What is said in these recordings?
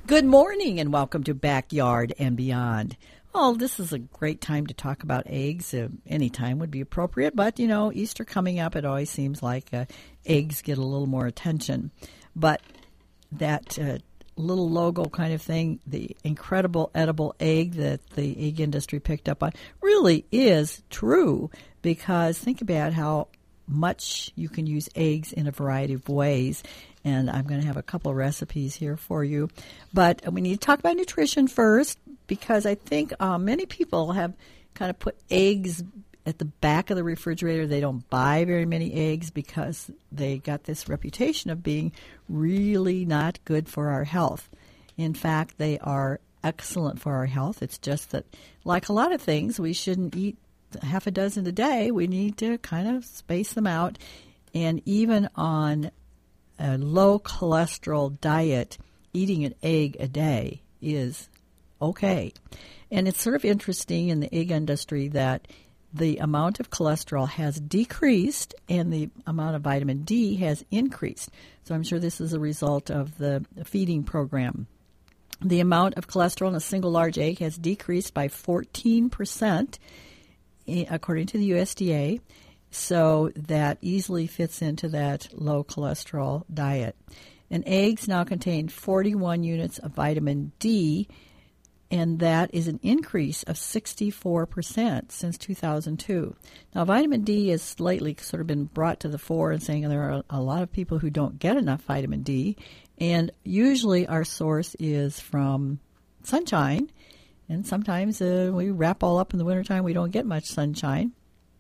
Good morning and welcome to Backyard and Beyond. Well, this is a great time to talk about eggs. Any time would be appropriate, but, Easter coming up, it always seems like eggs get a little more attention. But that little logo kind of thing, the incredible edible egg that the egg industry picked up on, really is true, because think about how much you can use eggs in a variety of ways. And I'm going to have a couple of recipes here for you. But we need to talk about nutrition first, because I think many people have kind of put eggs at the back of the refrigerator. They don't buy very many eggs because they got this reputation of being really not good for our health. In fact, they are excellent for our health. It's just that, like a lot of things, we shouldn't eat half a dozen a day. We need to kind of space them out. And even on a low cholesterol diet, eating an egg a day is okay. And it's sort of interesting in the egg industry that the amount of cholesterol has decreased and the amount of vitamin D has increased. So I'm sure this is a result of the feeding program. The amount of cholesterol in a single large egg has decreased by 14%, according to the USDA. So that easily fits into that low cholesterol diet. And eggs now contain 41 units of vitamin D, and that is an increase of 64% since 2002. Now, vitamin D has lately sort of been brought to the fore and saying there are a lot of people who don't get enough vitamin D, and usually our source is from sunshine, and sometimes we wrap all up in the wintertime. We don't get much sunshine.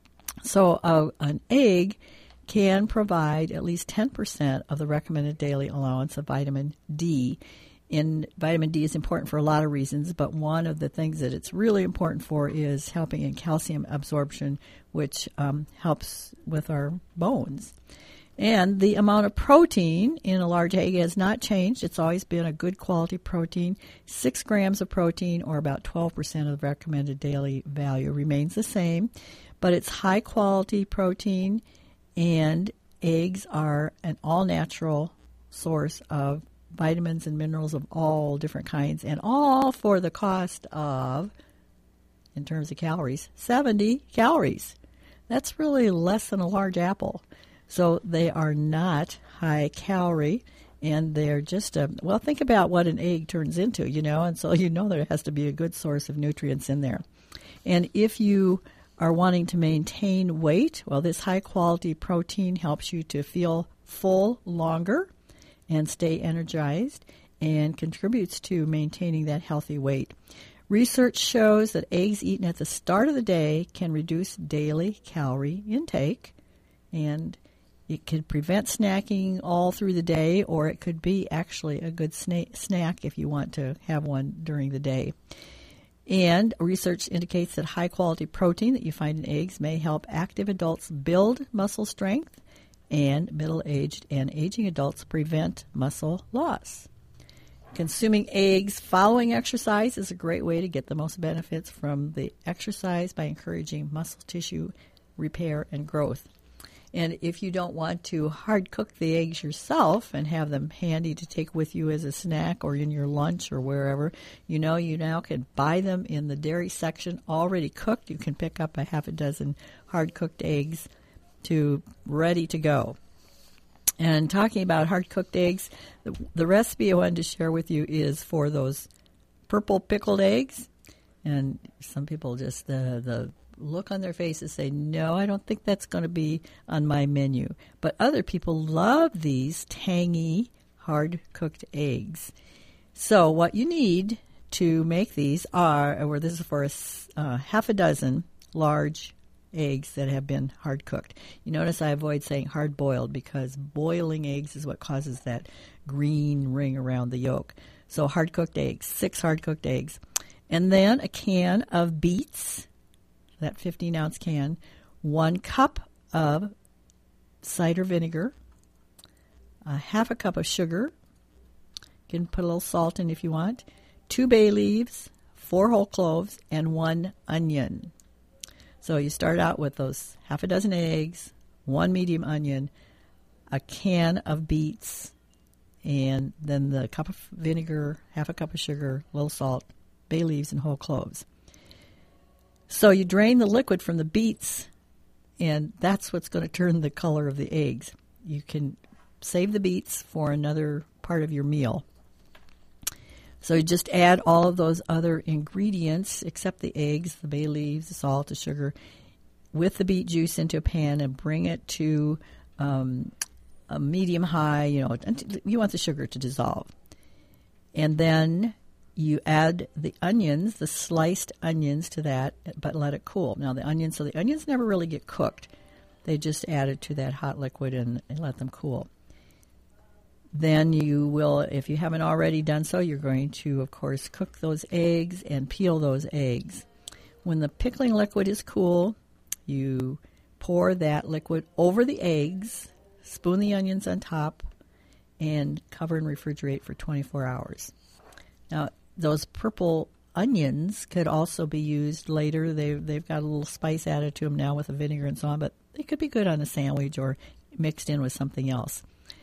So an egg can provide at least 10% of the recommended daily allowance of vitamin D. And vitamin D is important for a lot of reasons, but one of the things that it's really important for is helping in calcium absorption, which helps with our bones. And the amount of protein in a large egg has not changed. It's always been a good quality protein. 6 grams of protein, or about 12% of the recommended daily value, remains the same. But it's high quality protein, and eggs are an all-natural source of vitamins and minerals of all different kinds, and all for the cost of, in terms of calories, 70 calories. That's really less than a large apple. So they are not high calorie, and they're just think about what an egg turns into, and so there has to be a good source of nutrients in there. And if you are wanting to maintain weight, well, this high-quality protein helps you to feel full longer and stay energized, and contributes to maintaining that healthy weight. Research shows that eggs eaten at the start of the day can reduce daily calorie intake, and it could prevent snacking all through the day, or it could be actually a good snack if you want to have one during the day. And research indicates that high-quality protein that you find in eggs may help active adults build muscle strength, and middle-aged and aging adults prevent muscle loss. Consuming eggs following exercise is a great way to get the most benefits from the exercise by encouraging muscle tissue repair and growth. And if you don't want to hard cook the eggs yourself and have them handy to take with you as a snack or in your lunch or wherever, you now can buy them in the dairy section already cooked. You can pick up a half a dozen hard cooked eggs ready to go. And talking about hard cooked eggs, the recipe I wanted to share with you is for those purple pickled eggs. And some people just the look on their faces say, no, I don't think that's going to be on my menu. But other people love these tangy, hard-cooked eggs. So what you need to make these this is for half a dozen large eggs that have been hard-cooked. You notice I avoid saying hard-boiled because boiling eggs is what causes that green ring around the yolk. So hard-cooked eggs, 6 hard-cooked eggs. And then a can of beets, that 15-ounce can, 1 cup of cider vinegar, half a cup of sugar. You can put a little salt in if you want. 2 bay leaves, 4 whole cloves, and 1 onion. So you start out with those half a dozen eggs, 1 medium onion, a can of beets, and then the cup of vinegar, half a cup of sugar, a little salt, bay leaves, and whole cloves. So you drain the liquid from the beets, and that's what's going to turn the color of the eggs. You can save the beets for another part of your meal. So you just add all of those other ingredients, except the eggs, the bay leaves, the salt, the sugar, with the beet juice into a pan and bring it to a medium high. You want the sugar to dissolve. And then you add the onions, the sliced onions to that, but let it cool. Now the onions never really get cooked. They just add it to that hot liquid and let them cool. Then you will, if you haven't already done so, you're going to, of course, cook those eggs and peel those eggs. When the pickling liquid is cool, you pour that liquid over the eggs, spoon the onions on top, and cover and refrigerate for 24 hours. Now, those purple onions could also be used later. They've got a little spice added to them now with the vinegar and so on, but they could be good on a sandwich or mixed in with something else.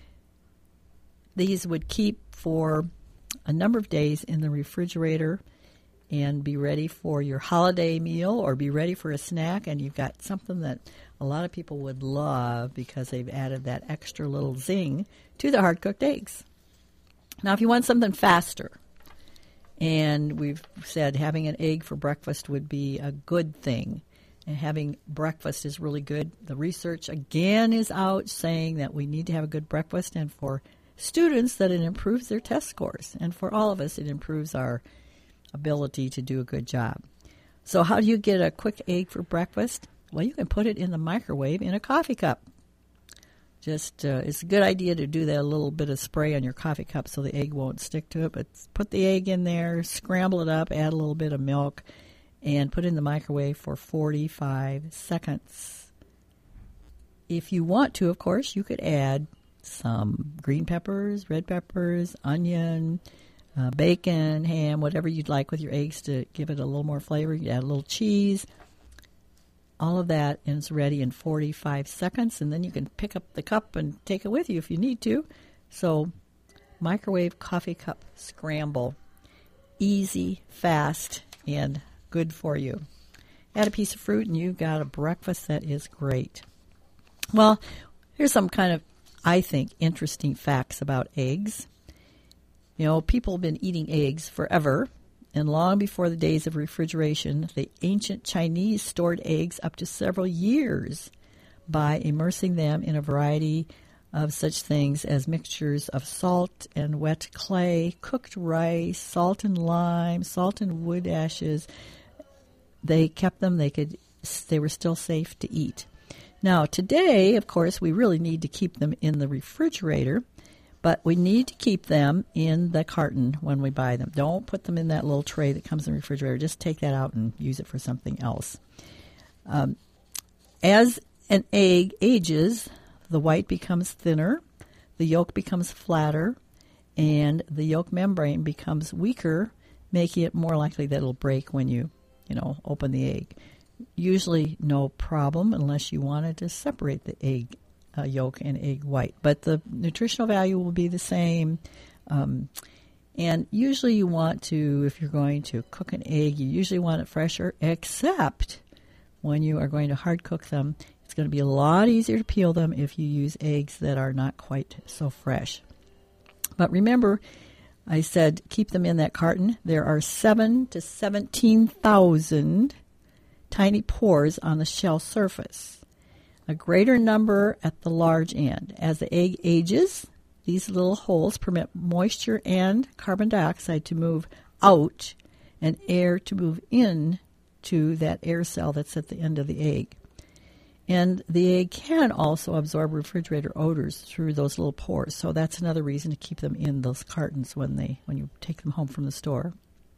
These would keep for a number of days in the refrigerator and be ready for your holiday meal or be ready for a snack, and you've got something that a lot of people would love because they've added that extra little zing to the hard-cooked eggs. Now, if you want something faster, and we've said having an egg for breakfast would be a good thing, and having breakfast is really good. The research, again, is out saying that we need to have a good breakfast, and for students that it improves their test scores, and for all of us it improves our ability to do a good job. So how do you get a quick egg for breakfast? Well, you can put it in the microwave in a coffee cup. Just it's a good idea to do that, a little bit of spray on your coffee cup so the egg won't stick to it. But put the egg in there, scramble it up, add a little bit of milk, and put it in the microwave for 45 seconds. If you want to, of course, you could add some green peppers, red peppers, onion, bacon, ham, whatever you'd like with your eggs to give it a little more flavor. You add a little cheese. All of that is ready in 45 seconds, and then you can pick up the cup and take it with you if you need to. So, microwave coffee cup scramble. Easy, fast, and good for you. Add a piece of fruit, and you've got a breakfast that is great. Well, here's some kind of, I think, interesting facts about eggs. People have been eating eggs forever. And long before the days of refrigeration, the ancient Chinese stored eggs up to several years by immersing them in a variety of such things as mixtures of salt and wet clay, cooked rice, salt and lime, salt and wood ashes. They kept them. They were still safe to eat. Now, today, of course, we really need to keep them in the refrigerator. But we need to keep them in the carton when we buy them. Don't put them in that little tray that comes in the refrigerator. Just take that out and use it for something else. As an egg ages, the white becomes thinner, the yolk becomes flatter, and the yolk membrane becomes weaker, making it more likely that it'll break when you open the egg. Usually no problem unless you wanted to separate the egg yolk and egg white, but the nutritional value will be the same. And usually you want to, if you're going to cook an egg, you usually want it fresher, except when you are going to hard cook them. It's going to be a lot easier to peel them if you use eggs that are not quite so fresh. But remember, I said keep them in that carton. There are 7,000 to 17,000 tiny pores on the shell surface. A greater number at the large end. As the egg ages, these little holes permit moisture and carbon dioxide to move out and air to move in to that air cell that's at the end of the egg. And the egg can also absorb refrigerator odors through those little pores. So that's another reason to keep them in those cartons when you take them home from the store.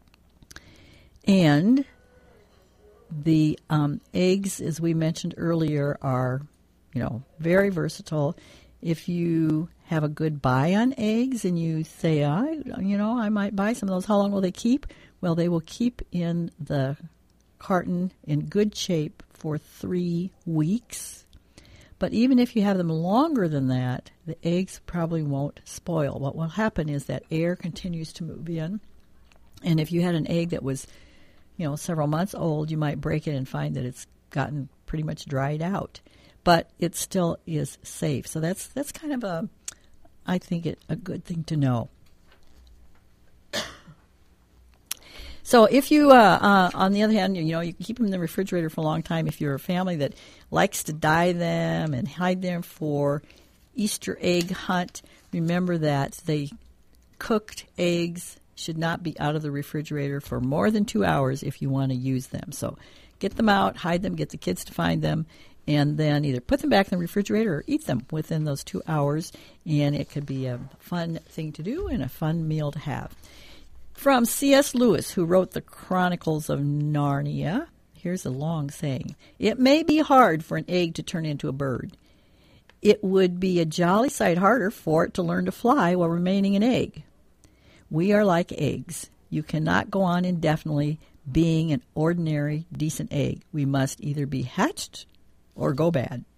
And the eggs, as we mentioned earlier, are, very versatile. If you have a good buy on eggs and you say, I might buy some of those, how long will they keep? Well, they will keep in the carton in good shape for 3 weeks. But even if you have them longer than that, the eggs probably won't spoil. What will happen is that air continues to move in. And if you had an egg that was, several months old, you might break it and find that it's gotten pretty much dried out. But it still is safe. So that's kind of I think a good thing to know. So if you, on the other hand, you can keep them in the refrigerator for a long time. If you're a family that likes to dye them and hide them for Easter egg hunt, remember that the cooked eggs should not be out of the refrigerator for more than 2 hours if you want to use them. So get them out, hide them, get the kids to find them, and then either put them back in the refrigerator or eat them within those 2 hours. And it could be a fun thing to do and a fun meal to have. From C.S. Lewis, who wrote the Chronicles of Narnia, here's a long saying. It may be hard for an egg to turn into a bird. It would be a jolly sight harder for it to learn to fly while remaining an egg. We are like eggs. You cannot go on indefinitely being an ordinary, decent egg. We must either be hatched or go bad.